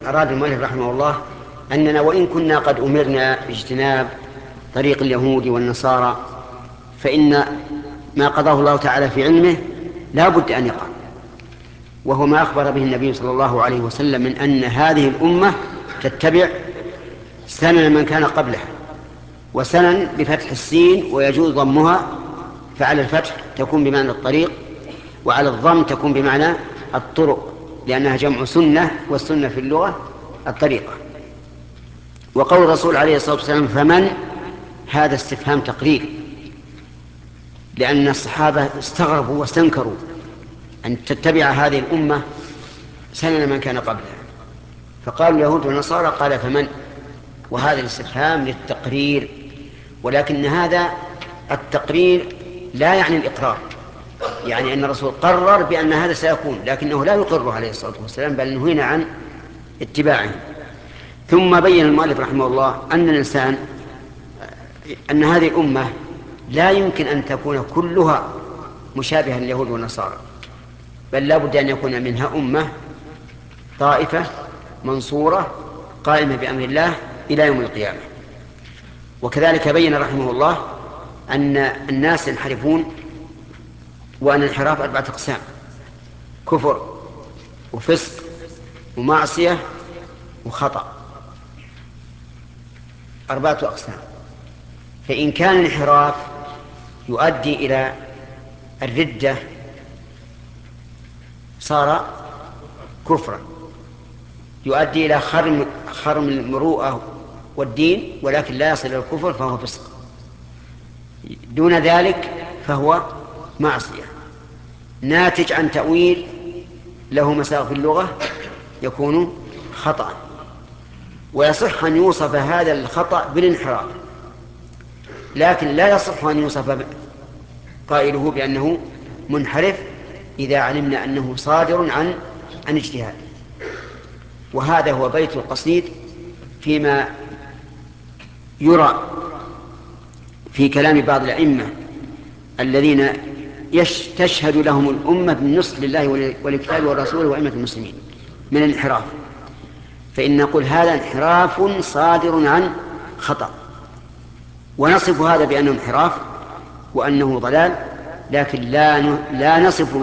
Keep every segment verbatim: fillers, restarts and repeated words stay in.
أراد المؤلف رحمه الله أننا وإن كنا قد أمرنا باجتناب طريق اليهود والنصارى فإن ما قضاه الله تعالى في علمه لا بد أن يقع، وهو ما أخبر به النبي صلى الله عليه وسلم من أن هذه الأمة تتبع سنن من كان قبلها. وسنن بفتح السين ويجوز ضمها، فعلى الفتح تكون بمعنى الطريق، وعلى الضم تكون بمعنى الطرق، لأنها جمع سنة، والسنة في اللغة الطريقة. وقول الرسول عليه الصلاة والسلام فمن، هذا استفهام تقرير، لأن الصحابة استغربوا واستنكروا أن تتبع هذه الأمة سنن من كان قبلها، فقالوا اليهود والنصارى، قال فمن، وهذا الاستفهام للتقرير. ولكن هذا التقرير لا يعني الإقرار، يعني أن الرسول قرر بأن هذا سيكون، لكنه لا يقره عليه الصلاة والسلام، بل نهينا عن اتباعه. ثم بين المؤلف رحمه الله أن الإنسان أن هذه الأمة لا يمكن أن تكون كلها مشابهة لليهود والنصارى، بل لا بد أن يكون منها أمة طائفة منصورة قائمة بأمر الله إلى يوم القيامة. وكذلك بين رحمه الله أن الناس ينحرفون، وأن الانحراف أربعة أقسام: كفر وفسق ومعصية وخطأ، أربعة أقسام. فإن كان الانحراف يؤدي إلى الردة صار كفرا، يؤدي إلى خرم, خرم المروءة والدين ولكن لا يصل إلى الكفر فهو فسق، دون ذلك فهو معصية ناتج عن تأويل له مساغ في اللغة يكون خطأ. ويصح أن يوصف هذا الخطأ بالانحراف، لكن لا يصح أن يوصف قائله بأنه منحرف إذا علمنا أنه صادر عن عن اجتهاد. وهذا هو بيت القصيد فيما يرى في كلام بعض الأئمة الذين تشهد لهم الأمة بالنصح لله ولكتابه والرسول وأئمة المسلمين من الانحراف، فإن نقول هذا انحراف صادر عن خطأ، ونصف هذا بأنه انحراف وأنه ضلال، لكن لا لا نصف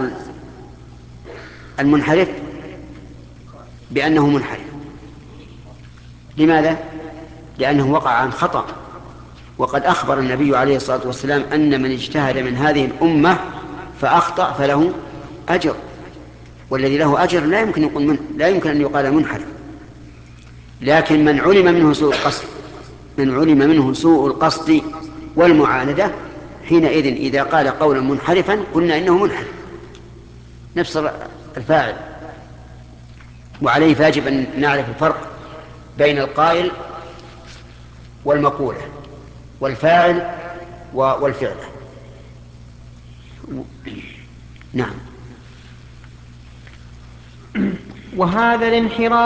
المنحرف بأنه منحرف. لماذا؟ لأنه وقع عن خطأ، وقد أخبر النبي عليه الصلاة والسلام أن من اجتهد من هذه الأمة فأخطأ فله أجر، والذي له أجر لا يمكن يقول من لا يمكن أن يقال منحرف. لكن من علم منه سوء القصد من علم منه سوء القصد والمعاندة، حينئذ إذا قال قولا منحرفا قلنا إنه منحرف، نفس الفاعل. وعليه فاجب أن نعرف الفرق بين القائل والمقولة والفاعل والفعل. نعم. وهذا الانحراف